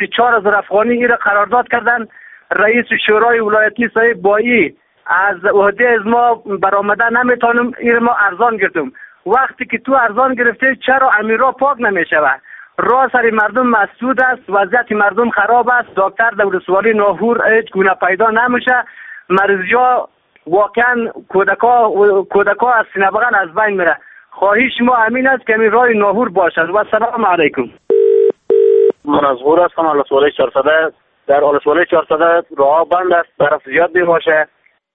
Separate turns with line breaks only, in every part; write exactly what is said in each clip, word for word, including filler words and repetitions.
سی چهار هزار افغانی این را قرارداد کردن. رئیس شورای ولایتی صاحب بایی از عهده از ما برآمده نمیتونم، این ما ارزان گرفتم. وقتی که تو ارزان گرفته چرا امیرا پاک نمیشود؟ راه سر مردم مسدود است، وضعیت مردم خراب است. دکتر در ولسوالی ناهور هیچ گونه پیدا نمیشه. مریضا واقعا کودکا کودکا از سینه بغل از بین میره. خواهش ما همین است که این راه ناهور باشد. و سلام علیکم.
من از غور هستم. ولسوالی چهارصد. در ولسوالی چهارصد راه بند است، برف زیاد میباشه.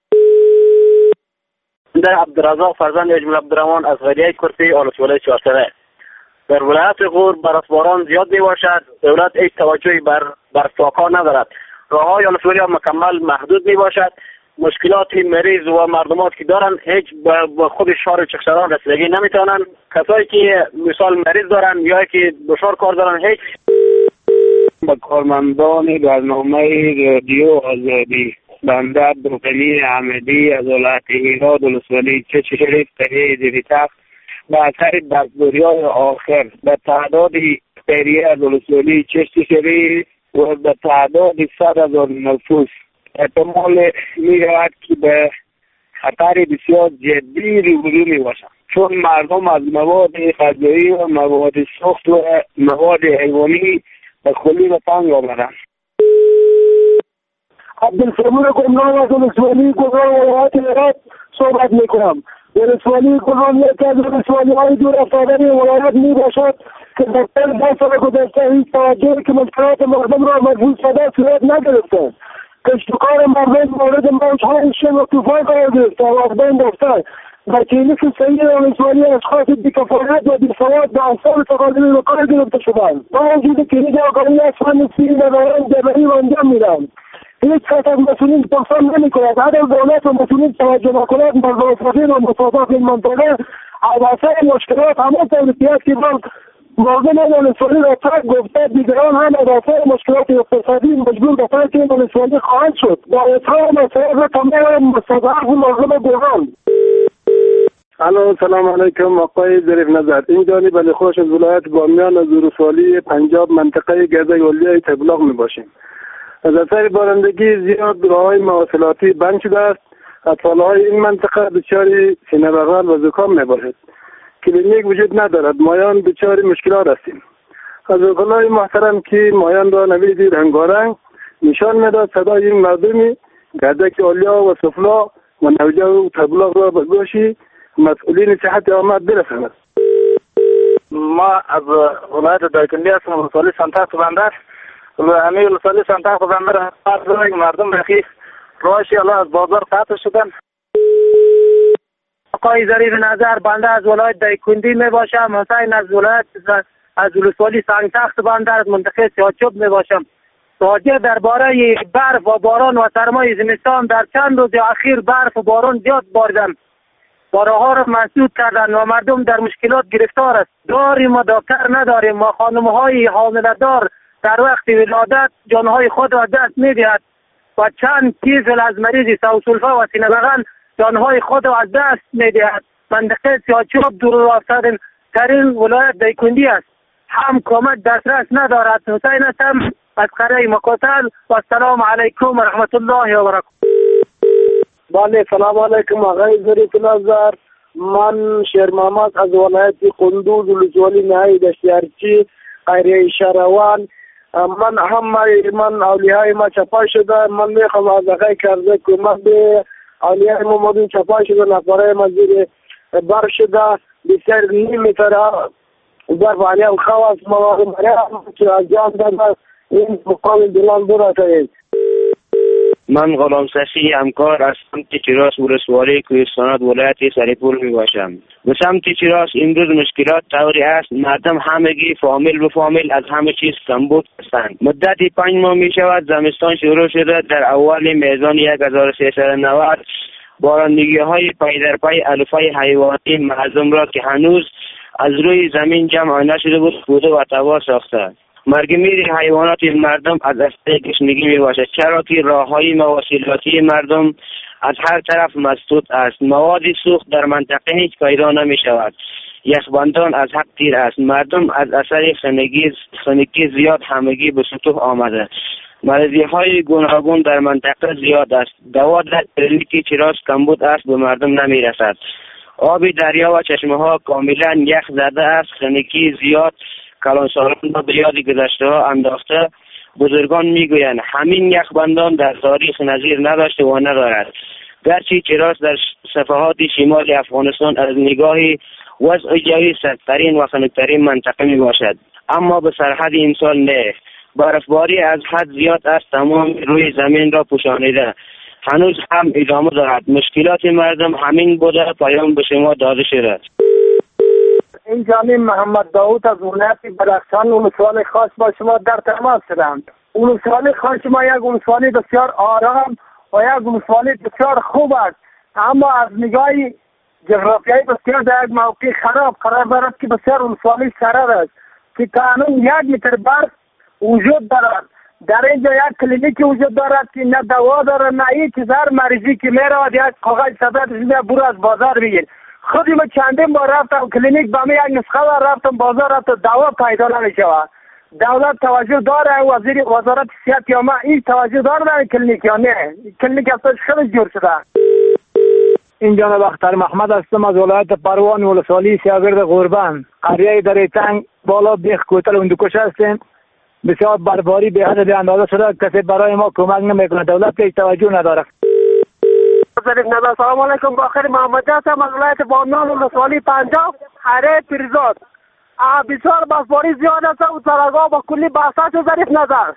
در عبدالرزاق فرزند اجمل عبدالرحمن از غریه کرسی ولسوالی چهارصد. در ولایت غور برفباران زیاد میباشد. دولت هیچ توجهی بر برفاکا ندارد. راههای ولسوالی مکمل محدود میباشد. مشکلات مریض و مردمات که دارن هیچ به خود شهر چخشران رسیدگی نمیتونن. کسایی که مثال مریض دارن یا که دشوار کار دارن هیچ.
با کارمندان برنامه رادیو آزادی بنده عبدالغنی احمدی از ولایت هرات ولسوالی چشم شریف قریه دیریتخت به اثر برفباری‌های آخر به تعداد قریه از ولسوالی چشم شریف و به تعداد صد هزار نفوس احتمال می‌رود که به خطر بسیار جدی روبرو می‌باشند، چون مردم از مواد غذایی و مواد سوخت و مواد حیوانی به کلی به تنگ آمدند.
عبدالصبور گمنام از ولسوالی گمنام ولایت هرات صحبت میکنم. ولسوالی گمنام یکی از ولسوالی‌های دور افتاده ولایت میباشد که در طول ده سال گذشته هیچ توجهی که مشکلات مردم را مجبور شده صورت نگرفته. کشتکار مردم مورد موجهای شن و طوفان قرار گرفته و از بین رفته. در کلینیک صحیح ولسوالی اشخاص بی‌کفایت و بی‌سواد به اثر تقاضای به کار گرفته شدند. با وجود کلینیک آگاهی از فن سیری ندارند جبری و انجام میدهند. هیچ کس از مسئولین پرسان نمی‌کند. اگر دولت و مسئولین توجه نکند بر واسطین و مصادف این منطقه از اثر مشکلات همه تولید که با مردم ولسوالی را ترک گفته، دیگران هم از اثر مشکلات اقتصادی مجبور به ترک ولسوالی خواهند شد. با اظهار مسائل تمام مستضعف مردم گران.
الو سلام علیکم آقای ظریف نظر. این جانب علی خوش از ولایت بامیان از ولسوالی پنجاب منطقه گرده اولیای تبلاغ می باشیم. از اثر بارندگی زیاد راههای مواصلاتی بند شده است. اطفالهای این منطقه دچار سینه بغل و زکام می باشد. کلینیک وجود ندارد. مایان دچار مشکلات هستیم. از وکلای محترم که مایان را نوید رنگارنگ نشان میداد صدای این مردمی گردک اولیا و سفلا و نوجه و تبلاغ را به گوش مسئولین صحت آمد برساند.
ما از ولایت دایکنی هستم. ولسوالی سنتخت بنده و همه ولسوالی سنتخت بنده را مردم رخی راهش الله از بازار قطع شدن.
آقای ظریف نظر بنده از ولایت دایکندی می باشم. حسین از ولایت از ولسوالی سنگتخت بنده از منطقه سیاچوب می باشم. راجع درباره برف و باران و سرمای زمستان در چند روز اخیر برف و باران زیاد باردن. باراها را مسدود کردن و مردم در مشکلات گرفتار است. داریم و دکتر نداریم و خانم‌های حامله دار در وقت ولادت جانهای خود را دست می‌دهد و چند طفل از مریض سوسولفه و سینه بغل جانهای خود را از دست می‌دهد. منطقه سیاچوب دور افتاده ترین ولایت دایکندی است. هم کمک دسترس ندارد. حسین هستم از قریه مقاتل و السلام علیکم و رحمت الله و برکاته.
بله سلام علیکم آقای ظریف نظر. من شیر محمد از ولایت قندوز ولسوالی نهایی دشتیارچی قریه شروان. من هم من اولیای ما چپای شده. من میخوام از آقای کرده کمک به اولیای ما مدون چپای شده نفره مزیر بر شده بسیار نیمیتره برف علیم خواست مواد مریم که از جان دارد این مقام دلان برده.
من غلام سشی همکار از سمت چراس ولسوالی کوهستانات ولایت سریپور می باشم. به سمت چراس امروز مشکلات طوری است. مردم همگی فامیل به فامیل از همه چیز کمبود هستند. مدتی پنج ماه می شود زمستان شروع شده. در اول میزان یک هزار و سیصد و نود بارندگی های پی در پی علوفه حیوانی مردم را که هنوز از روی زمین جمع نشده بود بوده و تباه ساخته. مرگ میر حیوانات مردم از اثر گشنگی می باشد، چرا که راههای مواصلاتی مردم از هر طرف مسدود است. مواد سوخت در منطقه هیچ پیدا نمی شود. یخبندان از حق تیر است. مردم از اثر خنگی خنگی زیاد همگی به سطوح آمده. مریضی های گوناگون در منطقه زیاد است. دوا در کلینیک چراس کمبود است، به مردم نمی رسد. آب دریا و چشمه ها کاملا یخ زده است. خنگی زیاد کلانساران را به یاد گذشته ها انداخته. بزرگان میگویند همین یخبندان در تاریخ نظیر نداشته و ندارد. گرچه چراس در صفحات شمال افغانستان از نگاه وضع جوی سردترین و خنکترین منطقه می باشد، اما به سرحد این سال نه. برفباری از حد زیاد است، تمام روی زمین را پوشانیده. هنوز هم ادامه دارد. مشکلات مردم همین بوده، پیام به شما داده شده.
این جانب محمد داود از ولایت بدخشان ولسوالی خاص با شما در تماس شدم. ولسوالی خاص ما یک ولسوالی بسیار آرام و یک ولسوالی بسیار خوب است، اما از نگاه جغرافیایی بسیار در یک موقع خراب قرار دارد که بسیار ولسوالی سرد است که قانون یک متر برف وجود دارد. در اینجا یک کلینیکی وجود دارد که نه دوا دارد نه هیچ چیز. هر مریضی که میرود یک کاغذ صدت میده برو از بازار بگیر. خودی من چندین بار رفتم کلینیک، با من یک نسخه دار رفتم بازار رفتم دوا پیدا نمیشود. دولت توجه داره، وزیر وزارت صحت یا ما این توجه داره در کلینیک یا نه؟ کلینیک اصلا خیلی جور شده.
این جانب اختر محمد هستم از ولایت پروان ولسوالی سیاگرد غربان، قریه دره تنگ بالا بیخ کوتل اندوکش هستیم. بسیار برباری به حد اندازه شده، کسی برای ما کمک نمیکنه، دولت که توجه نداره.
سلام علیکم، باخر محمد هستم از ولایت بامیان ولسوالی پنجاب قریه پیرزاد. بسیار برفباری زیاد است و سرگاه با کلی بحثات ظریف نظر.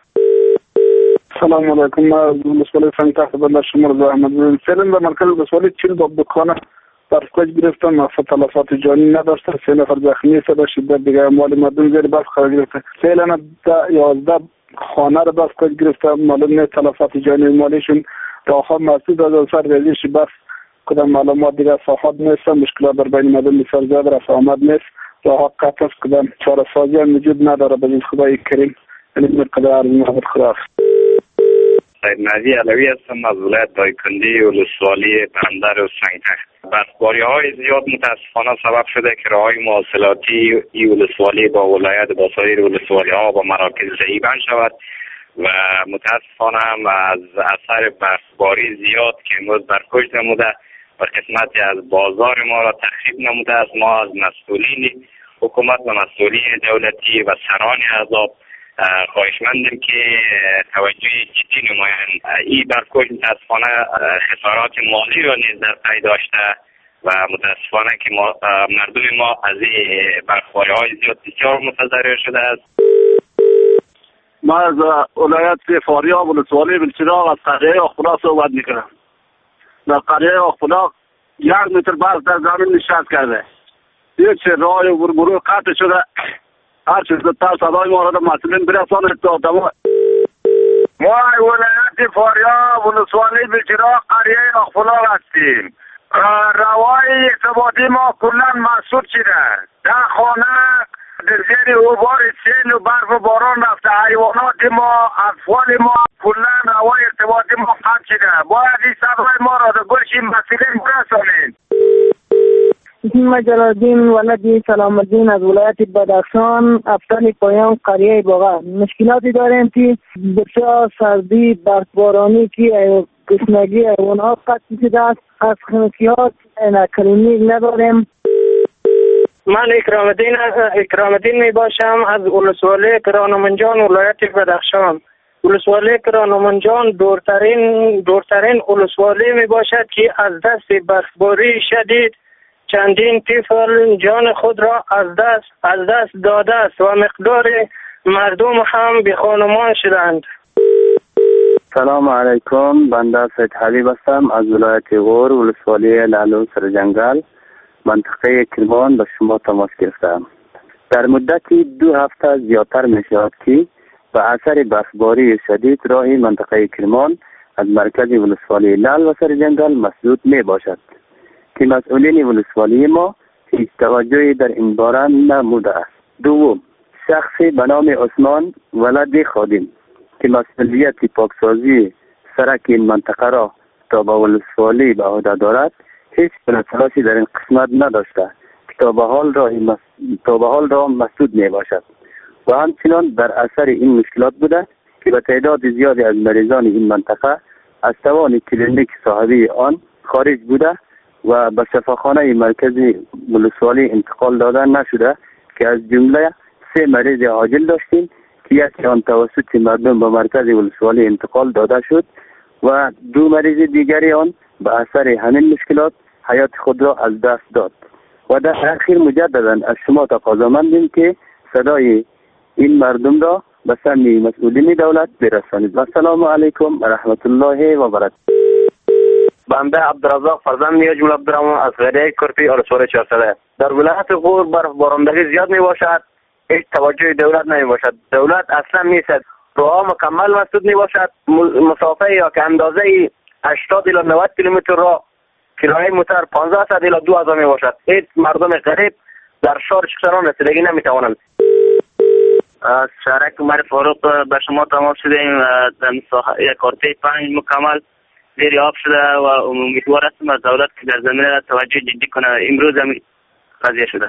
سلام علیکم، ما از ولسوالی سنگ تخت بندر شمار زو احمد فعلا در مرکز ولسوالی چین با بکانه برفکج گرفتن، مفت تلفات جانی نداشته. سه نفر زخمی شده، شدت دیگه مال مردم زیر برف قرار گرفته. فعلا یازده خانه را برفکج گرفته، معلوم نیست تلفات جانی مالیشون راهها مسدود از اثر ریزش برف. کدام معلومات دیگه صحت نیست، مشکلات در بین مردم بسیار زیاد رفت آمد نیست. راه قطع است، کدام چاره سازی هم وجود نداره. به خدای کریم یعنی مقدار عرض محمد خدا.
سید نادی علوی هستم از ولایت دایکندی ولسوالی بندر و سنگتخت. برفباری های زیاد متاسفانه سبب شده که راه های مواصلاتی ای ولسوالی با ولایت با سایر ولسوالی ها با مراکز ضعیفاً شود و متاسفانه هم از اثر برفباری زیاد که امروز برکش نموده و قسمتی از بازار ما را تخریب نموده است. ما از مسئولین حکومت و مسئولین دولتی و سران عذاب خواهشمندیم که توجه جدی نمایند. این برکش متاسفانه خسارات مالی را نیز در پی داشته و متاسفانه که ما مردم ما از این برفباری های زیاد بسیار متضرر شده است.
ما از ولایت فاریاب ولسوالی بلچراغ از قریه آخفلاق صحبت میکنم. در قریه آخفلاق یک متر برف در زمین نشست کرده. یک چه راه و برگروه قطع شده. هر چیز زودتر صدای ما را در مسئولین برسانید تا دوا.
ما ولایت فاریاب ولسوالی بلچراغ قریه آخفلاق هستیم. روای ارتباطی ما کلن مسدود شده. در خانه در زیر اوبار سیل و برف و باران رفته. حیوانات ما، اطفال ما کلن روای ارتباطی ما قطع شده. باید این صدای ما را در گوش این مسئولین برسانید.
اسم جلال الدین ولد سلام الدین از ولایت بدخشان افسان پایان قریه باغ. مشکلاتی داریم که بسیار سردی برفبارانی که گشنگی حیوانات قطع شده است. از خنکیات کلینیک نداریم.
من اکرام الدین اکرام الدین می باشم از ولسوالی کرانمنجان ولایت بدخشان. ولسوالی کرانمنجان دورترین دورترین ولسوالی می باشد که از دست برفباری شدید چندین طفل جان خود را از دست از دست داده است و مقدار مردم هم به خانمان شدند.
سلام علیکم، بنده سید حبیب هستم از ولایت غور ولسوالی لعلو سرجنگل منطقه کرمان به شما تماس گرفتم. در مدت دو هفته زیادتر می شود که به اثر برفباری شدید راه منطقه کرمان از مرکز ولسوالی لعل و سرجنگل مسدود می باشد که مسئولین ولسوالی ما هیچ توجهی در این باره نموده است. دوم، شخصی به نام عثمان ولد خادم که مسئولیت پاکسازی سرک این منطقه را تا به ولسوالی به عهده دارد هیچ گونه تلاشی در این قسمت نداشته تا به حال را تا به حال را مسدود می باشد و همچنان در اثر این مشکلات بوده که به تعداد زیادی از مریضان این منطقه از توان کلینیک صاحبی آن خارج بوده و به شفاخانه مرکزی ولسوالی انتقال داده نشده که از جمله سه مریض عاجل داشتیم که یکی آن توسط مردم به مرکز ولسوالی انتقال داده شد و دو مریض دیگری آن به اثر همین مشکلات حیات خود را از دست داد و در اخیر مجددا از شما تقاضا مندیم که صدای این مردم را به سمع مسئولین دولت برسانید. السلام علیکم و رحمت الله و برکاته.
بنده عبدالرزاق فرزند میاجمل عبدالرحمن از قریه کرپی ولسوالی چهارصده. در ولایت غور برف بارندگی زیاد می باشد، هیچ توجه دولت نمی باشد. دولت اصلا نیست. راه مکمل مسدود می باشد. مسافه یا که اندازه هشتاد الی نود کیلومتر راه کرایه موتر پانزده صد الی دو هزار می باشد. هیچ مردم غریب در شهر شکران رسیدگی نمی توانند.
از شهرک عمر فاروق به شما تماس شدیم. در ساحه کارته پنج مکمل زیر آب شده و امیدوار هستم از دولت که در زمینه توجه جدی کنه. امروز هم قضیه شده.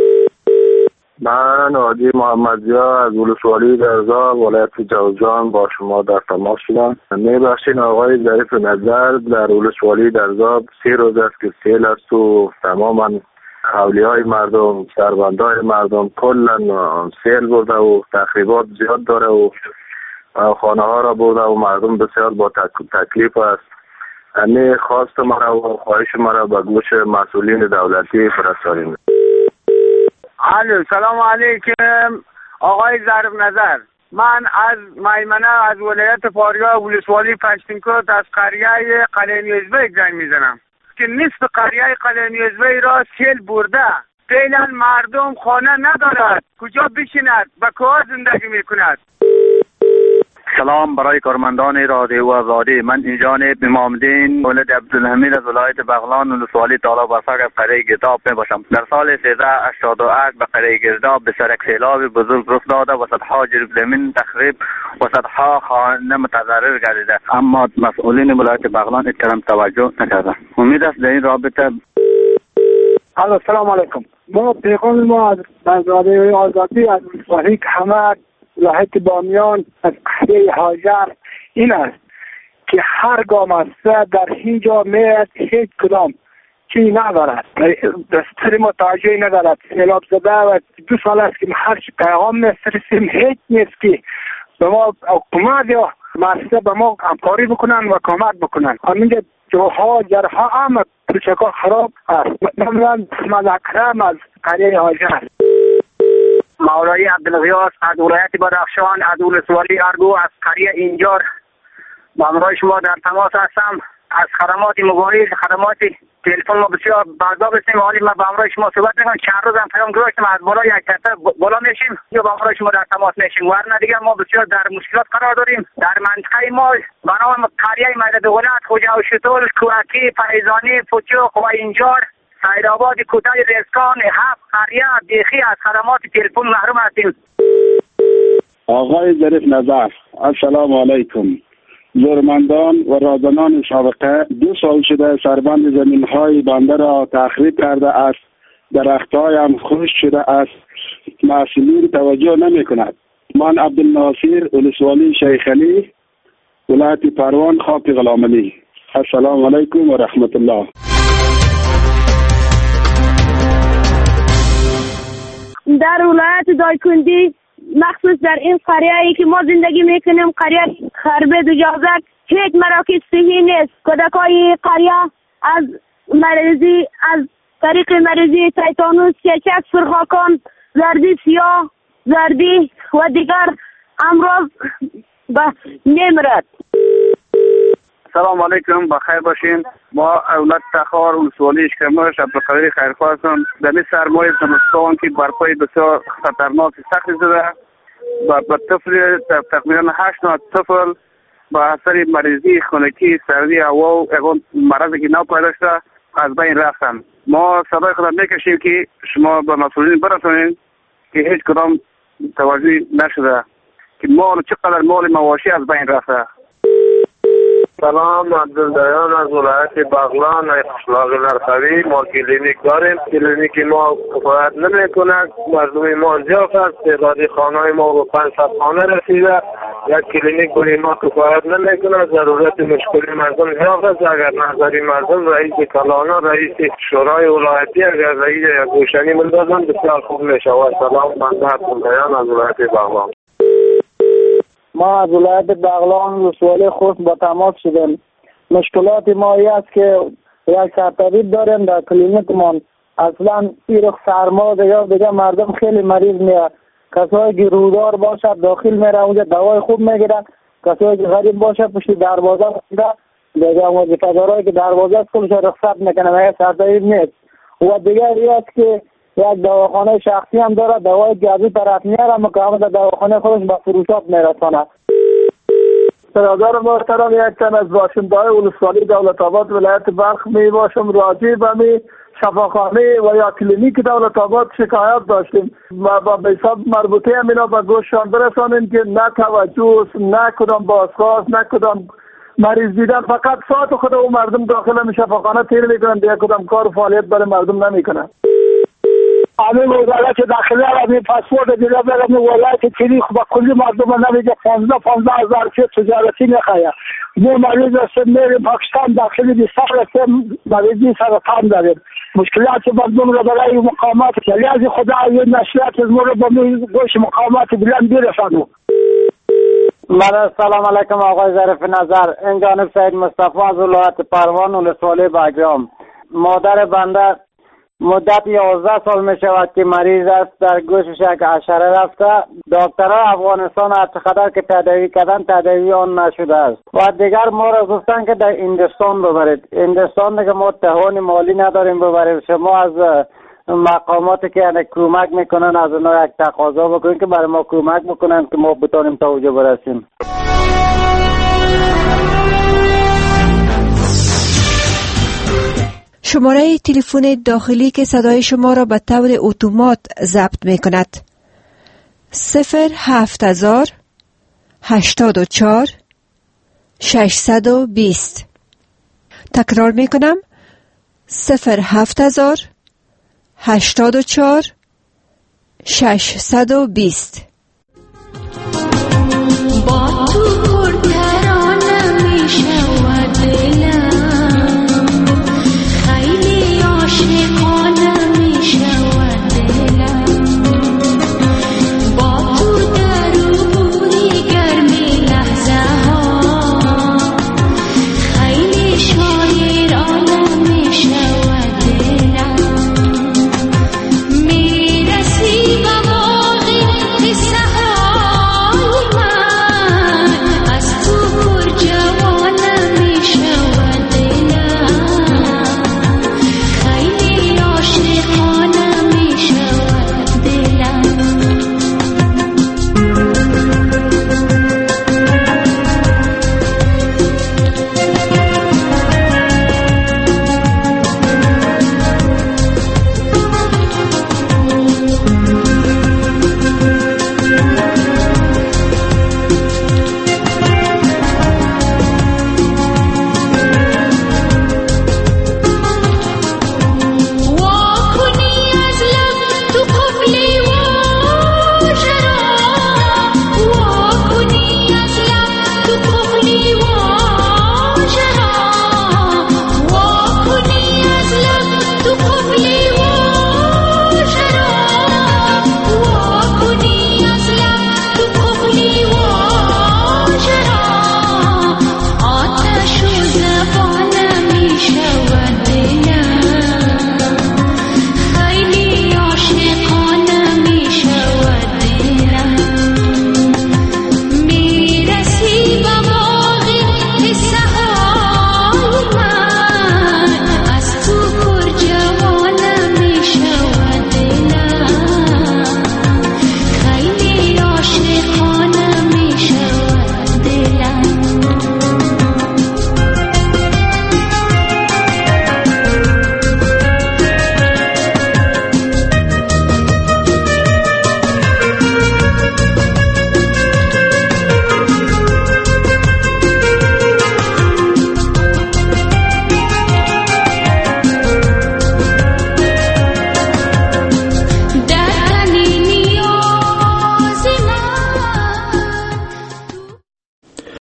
من عادی محمدزیا از ولسوالی درزاب ولایت جوزجان با شما در تماس شدم. میبخشین آقای ظریف نظر، در ولسوالی درزاب سه روز است که سیل است و تماما حولیهای مردم، سربندهای مردم کلا سیل برده و تخریبات زیاد داره و خانه ها را برده و مردم بسیار با تکلیف است. همه خواست مرا و خواهش مرا به گوش مسئولین دولتی فرستادیم.
الو سلام علیکم آقای ظریف نظر. من از میمنه از ولایت فاریاب ولسوالی پشتینکوت از قریه قلعه نیوزبیک زنگ میزنم که نصف قریه قلعه نیوزبیک را سیل برده. فعلا مردم خانه ندارد، کجا بشیند، به کجا زندگی میکند؟
سلام برای کارمندان رادیو آزادی. من جانب امامدین ولد عبدالحمید از ولایت بغلان ولسوالی طالب افق از قریه گرداب می باشم. در سال سیزده هشتاد و هشت به قریه گرداب به سر یک سیلاب بزرگ رخ داده و صدها جریب زمین تخریب و صدها خانه متضرر گردیده، اما مسئولین ولایت بغلان اکرام توجه نکرده. امید است در این رابطه.
الو سلام علیکم. ما پیغام ما از رادیو آزادی از ولسوالی همه ولایت بامیان از قریه هاجر این است که هر گام است در اینجا میاد هیچ کدام چی ندارد، دستور ما توجهی ندارد. سیلاب زده و دو سال است که هر چی پیغام میفرستیم هیچ نیست که به ما حکومت یا مؤسسه به ما همکاری بکنن و کمک بکنن. همینجا جوها جرها هم پروژه‌ها خراب است. من مذکرم از قریه هاجر.
مولای عبدالغیاث از ولایت بدخشان از ولسوالی ارگو از قریه اینجار با همراه شما در تماس هستم. از خدمات موبایل خدمات تلفن ما بسیار بعضا بسیم حالی ما با همراه شما صحبت میکنم. چند روز هم پیام گذاشتم از بالا یک تته بالا میشیم یا با همراه شما در تماس میشیم. ورنه دیگه ما بسیار در مشکلات قرار داریم. در منطقه ما بنام قریه میدان دولت، خوجا و شتول، کوهکی، فیضانی، فچوق و اینجار، سیدآباد، کوتاه رزکان، هفت قریه دیخی از خدمات تلفن محروم هستیم.
آقای ظریف نظر، السلام علیکم. زورمندان و رازنان سابقه دو سال شده سربند زمین‌های بنده را تخریب کرده است. درخت‌های هم خشک شده است. مسئولین توجه نمی‌کند. من عبدالناصر ولسوالی شیخ علی ولایت پروان خاک غلامعلی. السلام علیکم و رحمت الله.
در ولایت دایکندی مخصوص در این قریه ای که ما زندگی میکنیم قریه خربه دوجازک هیچ مراکز صحی نیست. کودکای قریه از مریضی از طریق مریضی تیتانوس، چچک، سرخاکان، زردی سیاه، زردی و دیگر امراض به نمیرد.
سلام علیکم، بخیر باشین. ما اولاد تخار ولسوالی اشکمرش عبدالقادر خیرخواه هستم. در این سرمای زمستان که برپای بسیار خطرناک سخت زده با طفل تقریبا هشت نوع طفل با اثر مریضی خونکی سردی هوا و اون مرضی که نو پیدا شده از بین رفتن. ما صدای خود میکشیم که شما به مسئولین برسونین که هیچ کدام توجه نشده که مال چقدر مال مواشی از بین رفته.
سلام، عبدالدیان از ولایت بغلان قشلاق نرخوی. ما کلینیک داریم. کلینیک ما کفایت نمی کند. مردم ما زیاد است. تعدادی خانه ما به پانصد خانه رسیده. یک کلینیک برای ما کفایت نمی کند. ضرورت مشکلی مردم زیاد است. اگر نظری مردم رئیس کلانا، رئیس شورای ولایتی اگر رئیس گوشنی مندازن بسیار خوب می شود. سلام، بنده عبدالدیان از ولایت بغلان.
ما از ولایت بغلان ولسوالی خوست با تماس شدیم. مشکلات ما ای است که یک سرطبیب داریم در کلینیکمان. اصلا این سرما دیگه دیگه مردم خیلی مریض میاد. کسایی که رودار باشد داخل میره اونجا دوای خوب میگیرن. کسایی که غریب باشه پشت دروازه میره دیگه وظیفه‌دارایی که دروازه است کلش رخصت میکنه. مگه سرطبیب نیست. و دیگه ای است که یک دواخانه شخصی هم داره. دوای گازی طرف میاره مقام در دواخانه خودش با فروشات میرسانه.
برادر محترم، یک تن از باشنده‌های ولسوالی دولت آباد ولایت بلخ می باشم. راجع به می شفاخانه و یا کلینیک دولت آباد شکایت داشتیم و با حساب مربوطه همینا به گوششان برسانیم که نه توجه، نه کدام بازخواست، نه کدام مریض دیدن، فقط ساعت خود و مردم داخل می شفاخانه تیر میکنن، دیگه کدام کار و فعالیت برای مردم نمیکنن.
همین وزارت داخلی همین پاسپورت دیگه برای ولایت کلی با کلی مردم نمیگه پانزده پانزده هزار که تجارتی نخواهد. ما مریض هستیم میریم پاکستان داخلی بیستر هستیم مریضی سرطان داریم. مشکلات مردم رو برای مقامات کلیازی خدا یه نشریات از ما رو با گوش مقامات بلند برسانو.
من سلام علیکم آقای ظریف نظر. این جانب سید مصطفی از ولایت پروان ولسوالی بگرام. مادر بنده مدت یازده سال می شود که مریض است. در گوشش یک حشره رفته. دکترها افغانستان هر چقدر که تداوی کردن تداوی آن نشده است و دیگر ما را گفتن که در هندوستان ببرید. هندوستان دیگه ما توان مالی نداریم ببریم. شما از مقاماتی که یعنی کمک میکنن از اونها یک تقاضا بکنید که برای ما کمک بکنن که ما بتونیم تا اونجا برسیم.
شماره تلفن داخلی که صدای شما را به طور اتومات ضبط می کند صفر هفت هزار هشتاد و چهار ششصد و بیست. تکرار می کنم صفر هفت هزار هشتاد و چهار ششصد و بیست.